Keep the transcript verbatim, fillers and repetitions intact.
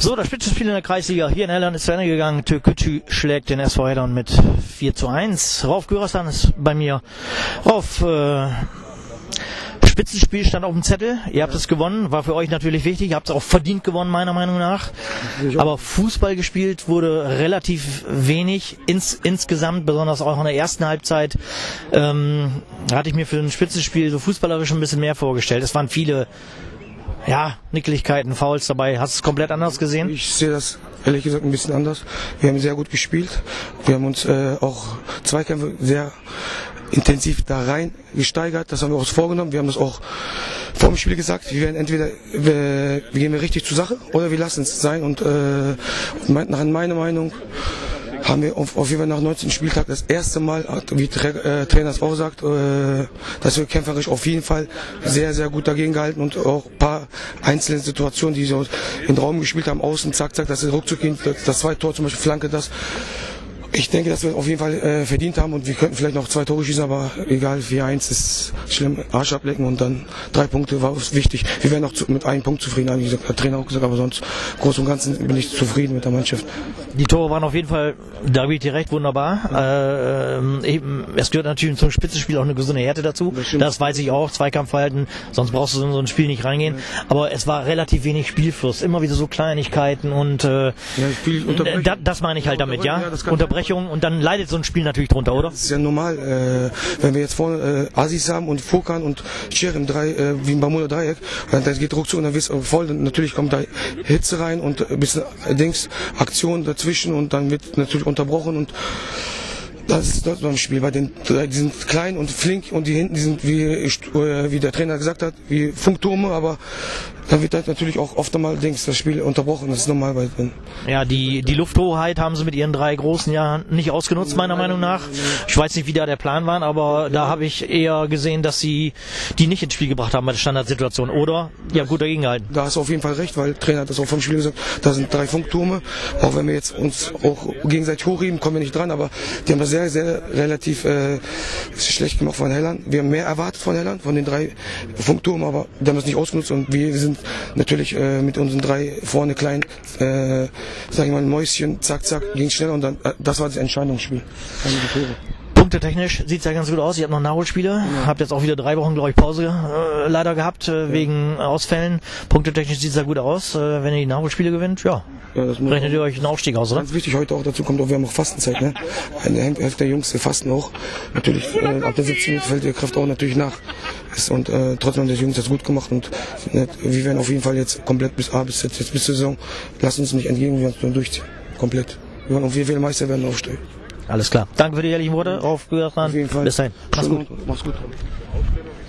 So, das Spitzenspiel in der Kreisliga hier in Helland ist zu Ende gegangen. Türkgücü schlägt den S V Helland mit vier zu eins. Rauf Güraslan ist bei mir. Rauf, äh, Spitzenspiel stand auf dem Zettel. Ihr habt es gewonnen, war für euch natürlich wichtig. Ihr habt es auch verdient gewonnen, meiner Meinung nach. Aber Fußball gespielt wurde relativ wenig ins, insgesamt, besonders auch in der ersten Halbzeit. Ähm, hatte ich mir für ein Spitzenspiel so fußballerisch ein bisschen mehr vorgestellt. Es waren viele Ja, Nicklichkeiten, Fouls dabei. Hast du es komplett anders gesehen? Ich sehe das ehrlich gesagt ein bisschen anders. Wir haben sehr gut gespielt. Wir haben uns äh, auch Zweikämpfe sehr intensiv da rein gesteigert. Das haben wir uns vorgenommen. Wir haben das auch vor dem Spiel gesagt. Wir werden entweder, wir, wir gehen richtig zur Sache oder wir lassen es sein. Und äh, nach meiner Meinung haben wir auf, auf jeden Fall nach neunzehnten Spieltag das erste Mal, wie Tra äh, Trainer es auch sagt, äh, dass wir kämpferisch auf jeden Fall sehr, sehr gut dagegen gehalten und auch ein paar einzelne Situationen, die so in den Raum gespielt haben, außen, zack, zack, dass sie ruckzuck gehen, das, das zweite Tor zum Beispiel, Flanke, das. Ich denke, dass wir auf jeden Fall äh, verdient haben und wir könnten vielleicht noch zwei Tore schießen, aber egal, vier eins ist schlimm, Arsch ablecken und dann drei Punkte war uns wichtig. Wir wären noch zu, mit einem Punkt zufrieden, eigentlich hat der Trainer auch gesagt, aber sonst groß und ganzen bin ich zufrieden mit der Mannschaft. Die Tore waren auf jeden Fall, da gebe ich dir recht, wunderbar. Äh, eben, es gehört natürlich zum Spitzenspiel auch eine gesunde Härte dazu, das, das weiß ich auch, Zweikampfverhalten, sonst brauchst du in so ein Spiel nicht reingehen, aber es war relativ wenig Spielfluss, immer wieder so Kleinigkeiten und äh, ja, da, das meine ich halt damit, ja, ja Unterbrechung. Und dann leidet so ein Spiel natürlich drunter, oder? Das ist ja normal, äh, wenn wir jetzt vorne äh, Aziz haben und Furkan und Scher im drei, äh, wie im Bermuda Dreieck, dann geht ruckzuck und dann wird es voll, und natürlich kommt da Hitze rein und ein bisschen äh, Dings, Aktion dazwischen und dann wird natürlich unterbrochen und das ist dort beim Spiel. Bei den drei, die sind klein und flink und die hinten, die sind wie, äh, wie der Trainer gesagt hat, wie Funktürme, aber dann wird halt natürlich auch oft einmal Dings, das Spiel unterbrochen, das ist normal bei denen. Ja, die, die Lufthoheit haben sie mit ihren drei großen ja nicht ausgenutzt, meiner Meinung nach. Ich weiß nicht, wie da der Plan war, aber da habe ich eher gesehen, dass sie die nicht ins Spiel gebracht haben bei der Standardsituation, oder? Ja, gut dagegen gehalten. Da hast du auf jeden Fall recht, weil der Trainer hat das auch vom Spiel gesagt, da sind drei Funktürme, auch wenn wir jetzt uns auch gegenseitig hochheben, kommen wir nicht dran, aber die haben das sehr, sehr relativ äh, schlecht gemacht von Helland. Wir haben mehr erwartet von Helland, von den drei Funktürmen, aber die haben das nicht ausgenutzt und wir sind natürlich äh, mit unseren drei vorne klein, äh, sag ich mal, Mäuschen, zack, zack, ging schneller und dann, äh, das war das Entscheidungsspiel. Punktetechnisch sieht es ja ganz gut aus. Ihr habt noch Nachholspiele. Ja. Habt jetzt auch wieder drei Wochen, glaube ich, Pause äh, leider gehabt, äh, ja. wegen Ausfällen. Punktetechnisch sieht es ja gut aus. Äh, wenn ihr die Nachholspiele gewinnt, ja. ja das rechnet ihr euch einen Aufstieg aus, oder? Ganz wichtig heute auch dazu kommt, auch wir haben auch Fastenzeit, ne? Eine Hälfte der Jungs, die fasten auch. Natürlich, äh, ab der siebzehn Minuten fällt die Kraft auch natürlich nach. Und äh, trotzdem haben die Jungs das gut gemacht und äh, wir werden auf jeden Fall jetzt komplett bis A bis Z, jetzt bis zur Saison, lassen uns nicht entgegen, wir werden es durchziehen. Komplett. Wir wollen, und wir werden Meister werden aufsteigen. Alles klar. Danke für die ehrlichen Worte. Auf Güraslan. Auf jeden Fall. Bis dahin. Mach's gut. Mach's gut.